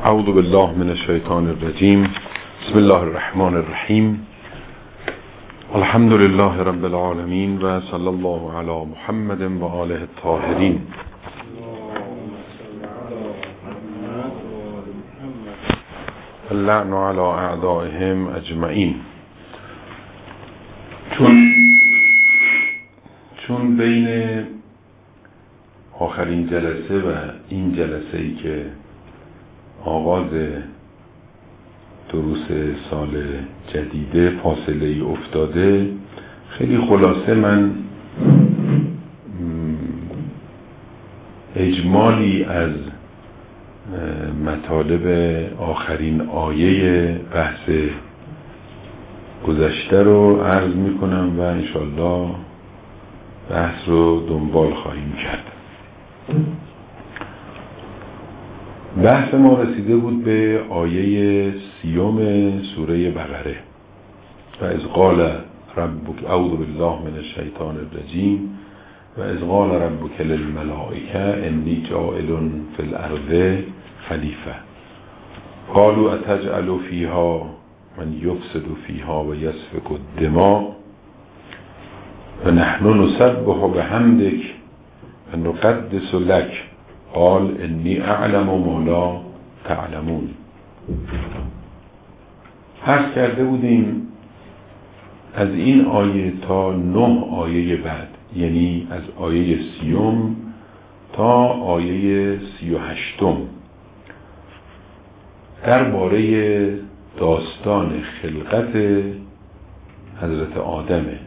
اعوذ بالله من الشیطان الرجیم. بسم الله الرحمن الرحیم. الحمد لله رب العالمین و صلی الله علی محمد و آله الطاهرین. اللعن علی اعدائهم اجمعین. چون بین آخرین جلسه و این جلسه ای که آغاز دروس سال جدیده فاصله ای افتاده، خیلی خلاصه من اجمالی از مطالب آخرین آیه بحث گذشته رو عرض میکنم و انشالله بحث رو دنبال خواهیم کرد. بحث ما رسیده بود به آیه 30 سوره بقره و اذ قال ربک اعوذ بالله من الشیطان الرجیم و اذ قال ربک للملائکه انی جاعل فی الارض خلیفه قالوا اتجعل فیها من یفسد فیها و یسفک الدماء و نحن نسبح بحمدک و نقدس لک قال انی اعلم ما لا تعلمون. عرض کرده بودیم از این آیه تا 9 آیه بعد، یعنی از آیه 30 تا آیه 38 درباره داستان خلقت حضرت آدمه.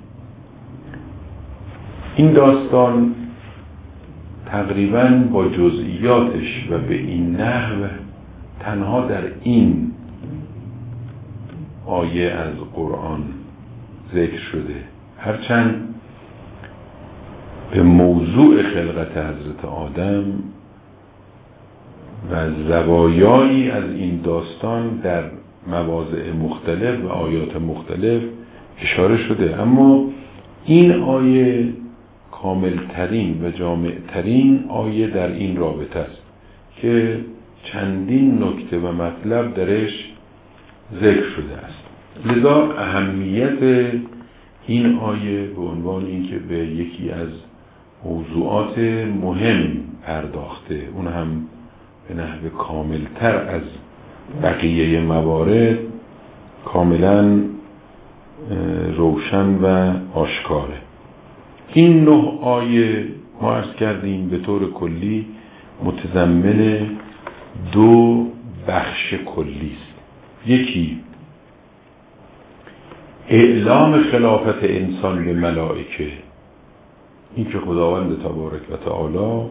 این داستان تقریباً با جزئیاتش و به این نحو تنها در این آیه از قرآن ذکر شده، هرچند به موضوع خلقت حضرت آدم و زوایایی از این داستان در مواضع مختلف و آیات مختلف اشاره شده، اما این آیه کاملترین و جامعترین آیه در این رابطه است که چندین نکته و مطلب درش ذکر شده است. لذا اهمیت این آیه به عنوان اینکه به یکی از موضوعات مهم پرداخته، اون هم به نحو کاملتر از بقیه موارد، کاملا روشن و آشکاره. این 9 آیه ما عرض کردیم به طور کلی متضمن 2 بخش کلی است. یکی اعلام خلافت انسان به ملائکه، این که خداوند تبارک و تعالی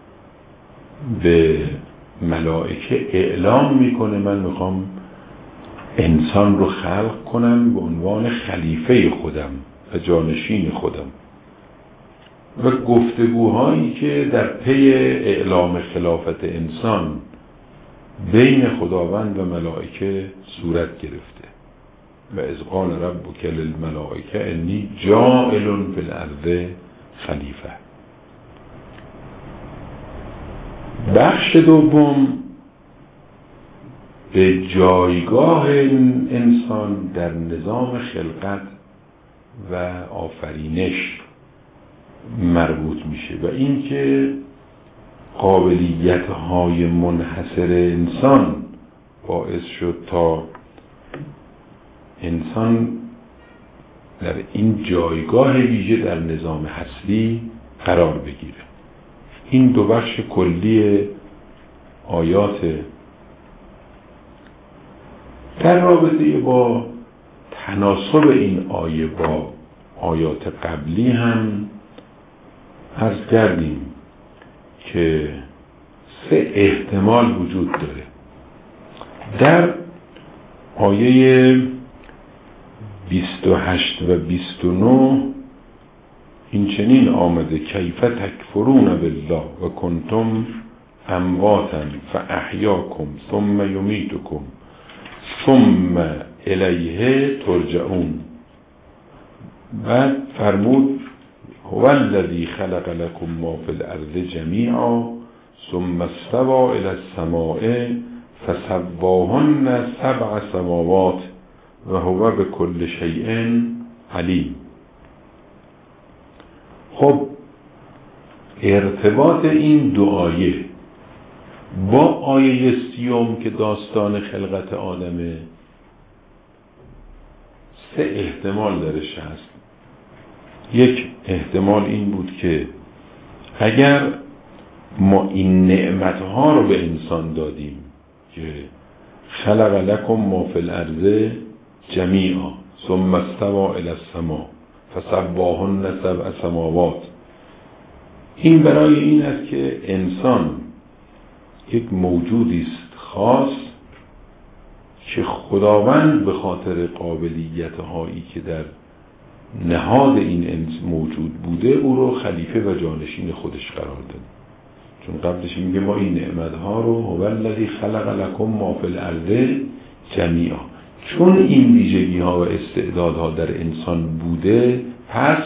به ملائکه اعلام میکنه من میخوام انسان رو خلق کنم به عنوان خلیفه خودم و جانشین خودم، و گفتگوهایی که در پی اعلام خلافت انسان بین خداوند و ملائکه صورت گرفته. و اذ قال ربک للملائکه انی جاعل فی الارض خلیفه. بخش دوم به جایگاه انسان در نظام خلقت و آفرینش مربوط میشه و این که قابلیت‌های منحصر انسان باعث شد تا انسان در این جایگاه ویژه در نظام هستی قرار بگیره. این 2 بخش کلی آیات در رابطه با تناسب این آیه با آیات قبلی هم عرض کردیم که 3 احتمال وجود داره. در آیه 28 و 29 این چنین آمده کیف تکفرون بالله و کنتم امواتا فاحیاکم ثم یمیتکم ثم الیه ترجعون. بعد فرمود هو الذی خلق لكم ما فی الارض جمیعا ثم استوى الى السماء فسواهن سبع سماوات و هو به کل شیء علیم. خب ارتباط این دو آیه با آیه 30 که داستان خلقت آدمه، 3 احتمال درش هست. یک احتمال این بود که اگر ما این نعمتها رو به انسان دادیم که خلق لکم ما فی الارض جمیعا ثم استوى الی السماء فسواهن سبع سماوات، این برای این است که انسان یک موجودی است خاص که خداوند به خاطر قابلیت هایی که در نهاد این موجود بوده او رو خلیفه و جانشین خودش قرار داد. چون قبلش میگه ما این نعمت ها رو هو الذی خلق لکم ما فی الارض جمیعا، چون این ویژگی ها و استعدادها در انسان بوده، پس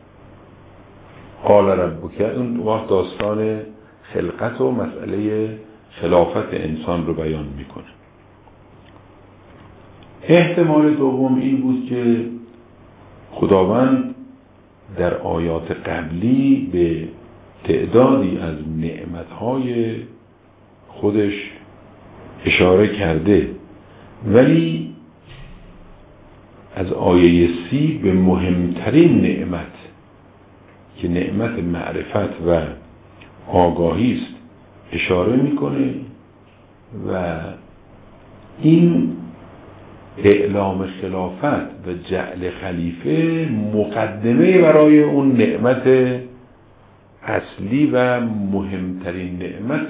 قال ربک، اون وقت داستان خلقت و مسئله خلافت انسان رو بیان میکنه. احتمال دوم این بود که خداوند در آیات قبلی به تعدادی از نعمتهای خودش اشاره کرده، ولی از آیه 30 به مهمترین نعمت که نعمت معرفت و آگاهی است اشاره میکنه و این اعلام خلافت و جعل خلیفه مقدمه برای اون نعمت اصلی و مهمترین نعمت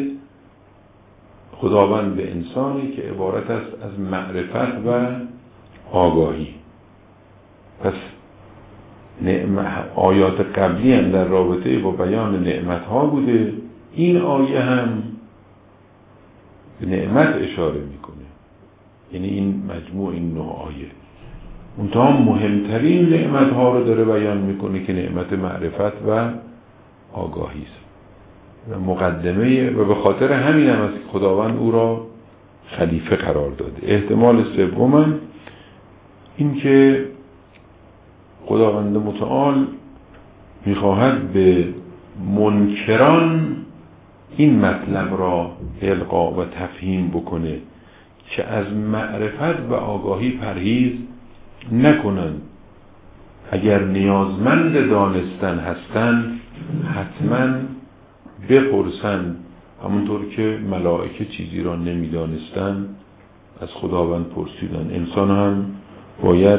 خداوند به انسانی که عبارت است از معرفت و آگاهی. پس آیات قبلی هم در رابطه با بیان نعمت ها بوده، این آیه هم به نعمت اشاره میکنه، یعنی این مجموع این 9 آیه منتها مهمترین نعمت ها رو داره بیان میکنه که نعمت معرفت و آگاهی است و مقدمه، و به خاطر همین هم است که خداوند او را خلیفه قرار داده. احتمال سوم این که خداوند متعال میخواهد به منکران این مطلب را القا و تفهیم بکنه که از معرفت و آگاهی پرهیز نکنند. اگر نیازمند دانستن هستند حتما بپرسند، همونطور که ملائکه چیزی را نمیدانستند از خداوند پرسیدن. انسان هم باید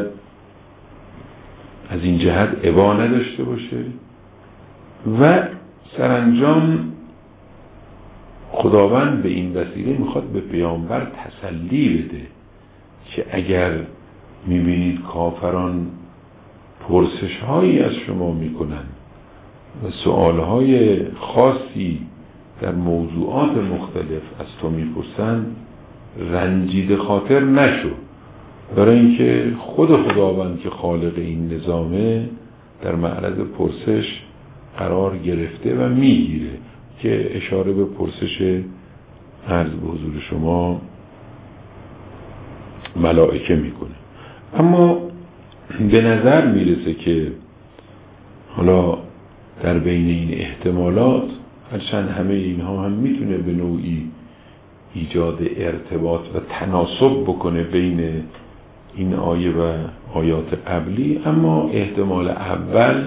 از این جهت ابا نداشته باشه و سرانجام خداوند به این وسیله میخواد به پیامبر تسلی بده که اگر میبینید کافران پرسش هایی از شما میکنن و سؤال های خاصی در موضوعات مختلف از تو میپرسن، رنجیده خاطر نشو، برای اینکه خود خداوند که خالق این نظامه در معرض پرسش قرار گرفته و میگیره، که اشاره به پرسش عرض به حضور شما ملائکه میکنه. اما به نظر میرسه که حالا در بین این احتمالات، هرچند همه اینها هم میتونه به نوعی ایجاد ارتباط و تناسب بکنه بین این آیه و آیات قبلی، اما احتمال اول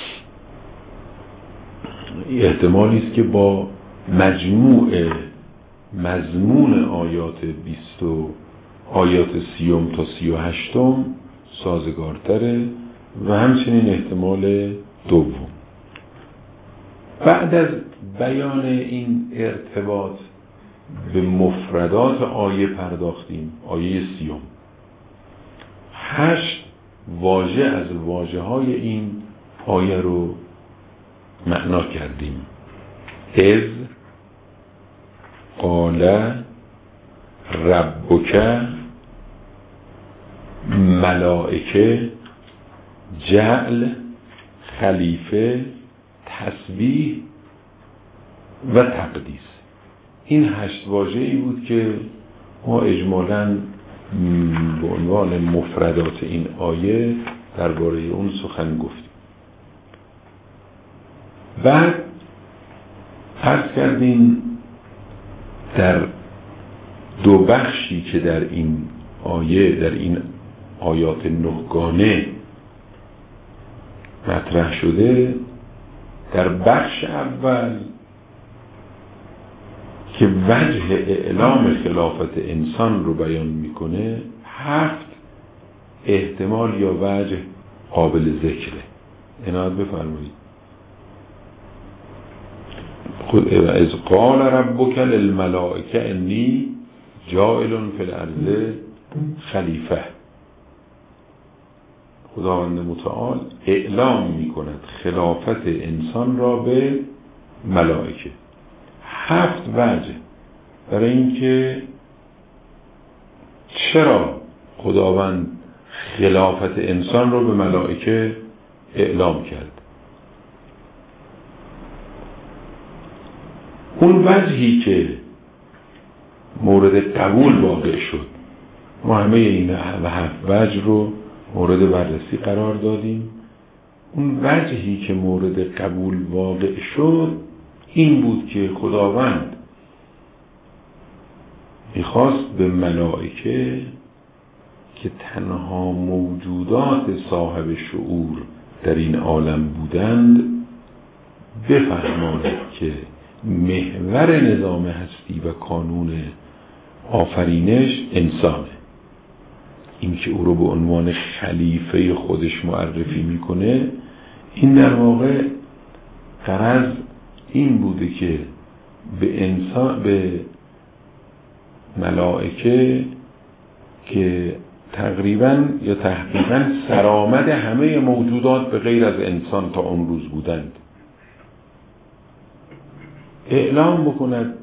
احتمالی است که با مجموع مضمون آیات 30 تا 38 سازگارتره و همچنین احتمال دوم. بعد از بیان این ارتباط به مفردات آیه پرداختیم. آیه 30 8 واژه از واژه های این آیه رو معنا کردیم. اذ قال ربک، ملائکه، جعل، خلیفه، تسبیح و تقدیس. این 8 واژه‌ای بود که ما اجمالاً به عنوان مفردات این آیه درباره اون سخن گفتیم. بعد عرض کردیم در دو بخشی که در این آیه، در این آیات 9 گانه مطرح شده، در بخش اول که وجه اعلام خلافت انسان رو بیان میکنه 7 احتمال یا وجه قابل ذکره. عنایت بفرمایید. اذ قال ربک للملائکه انی جاعل فی الارض خلیفه. خداوند متعال اعلام میکند خلافت انسان را به ملائکه. 7 وجه برای اینکه چرا خداوند خلافت انسان را به ملائکه اعلام کرد. اون وجهی که مورد قبول واقع شد، ما همه این 7 وجه رو مورد بررسی قرار دادیم. اون وجهی که مورد قبول واقع شد این بود که خداوند میخواست به ملائکه که تنها موجودات صاحب شعور در این عالم بودند بفرماند که محور نظام هستی و کانون آفرینش انسانه. این که او رو به عنوان خلیفه خودش معرفی میکنه، این در واقع غرض این بوده که به انسان، به ملائکه که تقریبا یا تحقیقا سرآمد همه موجودات به غیر از انسان تا اون روز بودند، اعلام بکند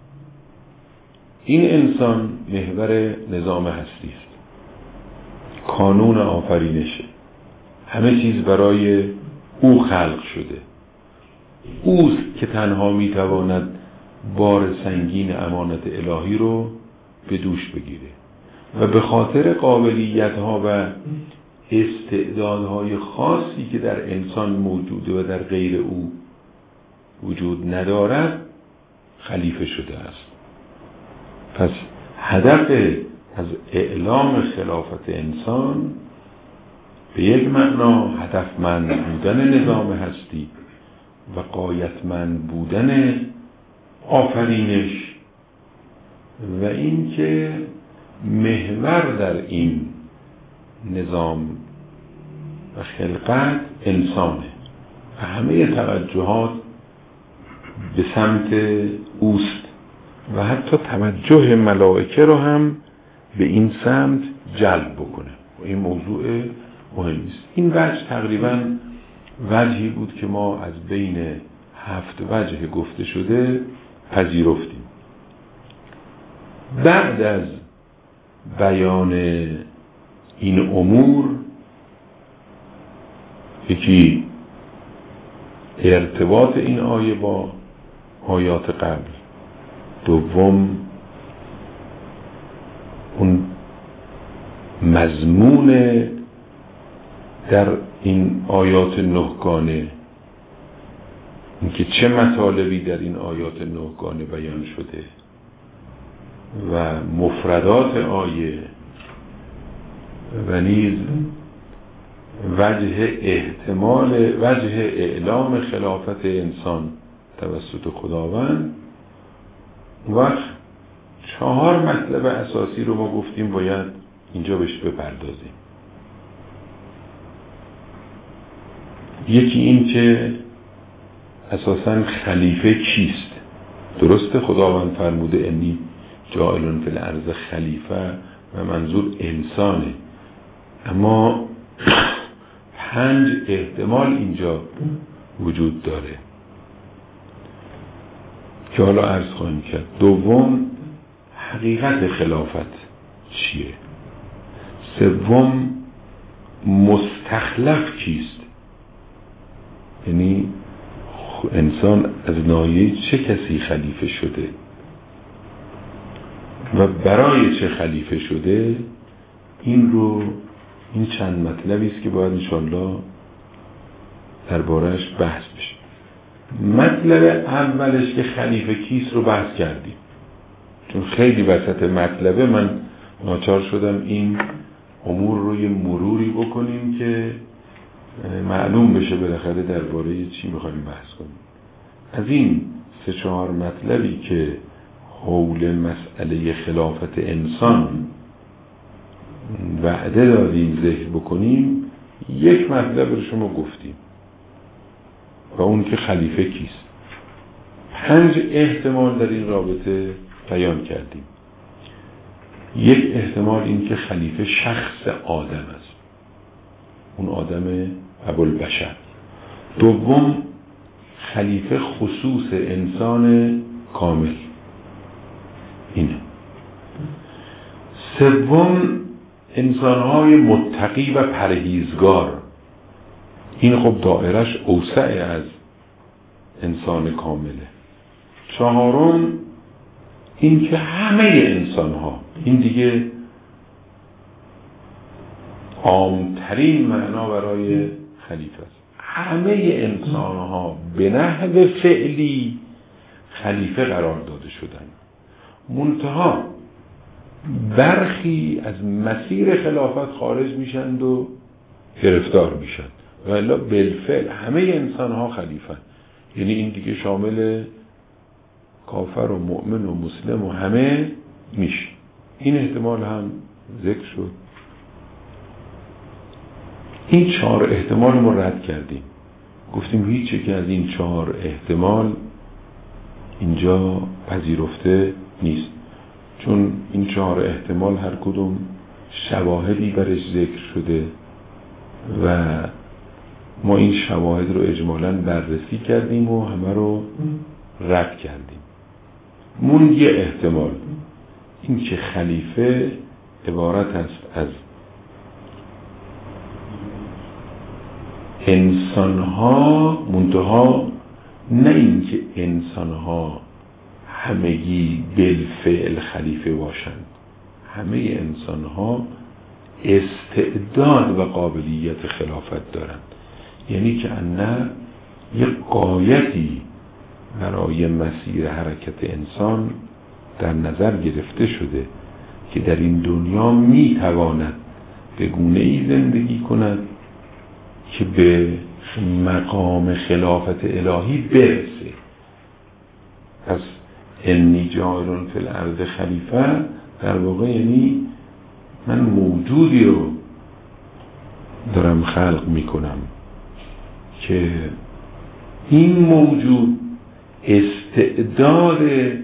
این انسان محور نظام هستی است، کانون آفرینشه، همه چیز برای او خلق شده، اوست که تنها میتواند بار سنگین امانت الهی رو به دوش بگیره و به خاطر قابلیت‌ها و استعدادهای خاصی که در انسان موجوده و در غیر او وجود ندارد خلیفه شده است. پس هدف از اعلام خلافت انسان به یک معنا هدفمند بودن نظام هستی و غایتمند بودن آفرینش و این که محور در این نظام و خلقت انسانه و همه توجهات به سمت اوست و حتی توجه ملائکه رو هم به این سمت جلب بکنه. و این موضوع مهمی است. این وجه تقریبا وجهی بود که ما از بین 7 وجه گفته شده پذیرفتیم. بعد از بیان این امور، یکی ارتباط این آیه با آیات قبل، دوم اون مضمون در این آیات 9 گانه، اینکه چه مطالبی در این آیات 9 گانه بیان شده و مفردات آیه و نیز وجه اعلام خلافت انسان توسط خداوند. وقت 4 مطلب اساسی رو ما گفتیم باید اینجا بهش بپردازیم. یکی این که اساساً خلیفه کیست؟ درسته خداوند فرموده انی جاعل فی الارض خلیفه و منظور انسانه، اما 5 احتمال اینجا وجود داره که حالا عرض خواهیم کرد. دوم حقیقت خلافت چیه؟ سوم مستخلف کیست؟ یعنی انسان از ناحیه چه کسی خلیفه شده؟ و برای چه خلیفه شده، این چند مطلبی است که باید انشاءالله درباره‌اش بحث بشه. مطلب اولش که خلیفه کیست رو بحث کردیم، چون خیلی وسط مطلبه من ناچار شدم این امور رو یه مروری بکنیم که معلوم بشه بالاخره درباره چی می‌خوایم بحث کنیم. از این 3-4 مطلبی که حول مسئله خلافت انسان وعده دادیم ذکر بکنیم، یک مطلب رو شما گفتیم و اون که خلیفه کیست. 5 احتمال در این رابطه بیان کردیم. یک احتمال این که خلیفه شخص آدم است، اون آدم ابوالبشر. دوم، خلیفه خصوص انسان کامل، اینه. سوم، انسانهای متقی و پرهیزگار، این خب دائرش اوسع از انسان کامله. چهارم، این که همه انسانها، این دیگه عامترین معنا برای خلیفه است، همه انسانها به نحو فعلی خلیفه قرار داده شدن، منتها برخی از مسیر خلافت خارج میشند و گرفتار میشن، و الا بالفعل همه انسانها خلیفه، یعنی این دیگه شامل کافر و مؤمن و مسلم و همه میشه. این احتمال هم ذکر شد. این 4 احتمال رو رد کردیم، گفتیم هیچ یک از این 4 احتمال اینجا پذیرفته نیست، چون این 4 احتمال هر کدوم شواهدی برش ذکر شده و ما این شواهد رو اجمالاً بررسی کردیم و همه رو رد کردیم. مون یه احتمال، این که خلیفه عبارت است از انسانها، منتها نه این که انسانها همگی بالفعل خلیفه باشند، همه انسانها استعداد و قابلیت خلافت دارند، یعنی که نه یک غایتی برای مسیر حرکت انسان در نظر گرفته شده که در این دنیا میتواند به گونه‌ای زندگی کند که به مقام خلافت الهی برسه. پس انی جاعل فی الارض خلیفه در واقع یعنی من موجودی رو دارم خلق میکنم که این موجود استعداد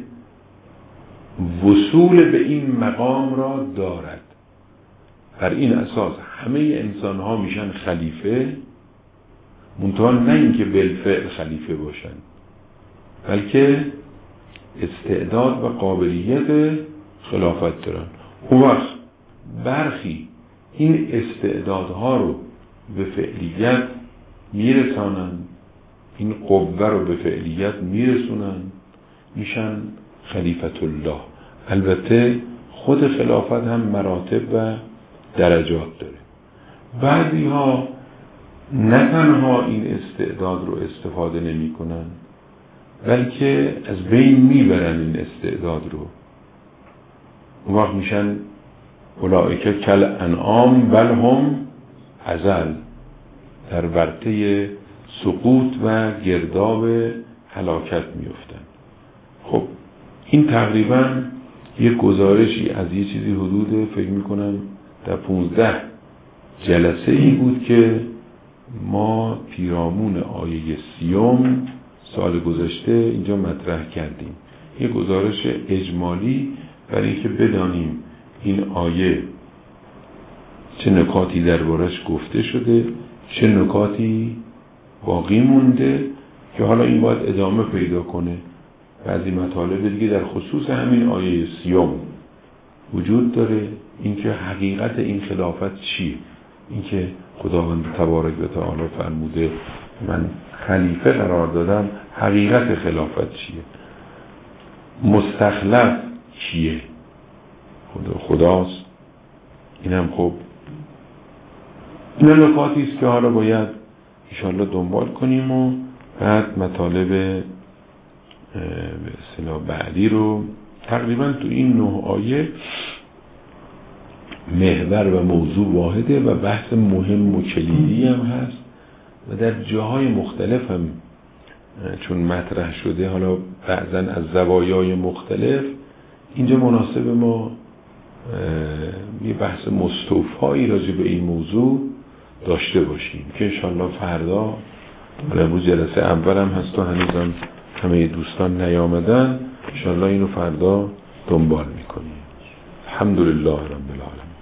وصول به این مقام را دارد. بر این اساس همه انسان ها میشن خلیفه، منتها نه اینکه بالفعل خلیفه باشن، بلکه استعداد و قابلیت خلافت دارن. اون وقت برخی این استعدادها رو به فعلیت میرسانن، این قوه رو به فعلیت میرسونن، میشن خلیفت الله. البته خود خلافت هم مراتب و درجات داره. بعضی ها نه تنها این استعداد رو استفاده نمی کنن، بلکه از بین میبرن این استعداد رو. اون وقت میشن اولئک کل انعام بل هم اضل، در ورطه سقوط و گرداب هلاکت میفتن. خب این تقریبا یک گزارشی از یه چیزی حدود فکر میکنم در 15 جلسه ای بود که ما پیرامون آیه 30 سال گذشته اینجا مطرح کردیم. یک گزارش اجمالی برای اینکه بدانیم این آیه چه نکاتی دربارش گفته شده، چه نکاتی باقی مونده که حالا این باید ادامه پیدا کنه. بعضی مطالب دیگه در خصوص همین آیه 30 وجود داره، اینکه حقیقت این خلافت چیه، اینکه خداوند تبارک و تعالی فرموده من خلیفه قرار دادم، حقیقت خلافت چیه، مستخلف کیه، خداست. این هم خب این نکاتی است که حالا باید انشاءالله دنبال کنیم و بعد مطالب به اصطلاح بعدی رو تقریبا تو این 9 آیه محور و موضوع واحده و بحث مهم و کلیدی هم هست و در جاهای مختلف هم چون مطرح شده، حالا بعضا از زوایای مختلف، اینجا مناسب ما یه بحث مستوفایی راجع به این موضوع داشته باشیم که انشاءالله فردا، حالا امروز جلسه اول هم هست و هنوزم همه دوستان نیامدن، انشاءالله اینو فردا دنبال میکنیم. الحمدلله رب العالمین.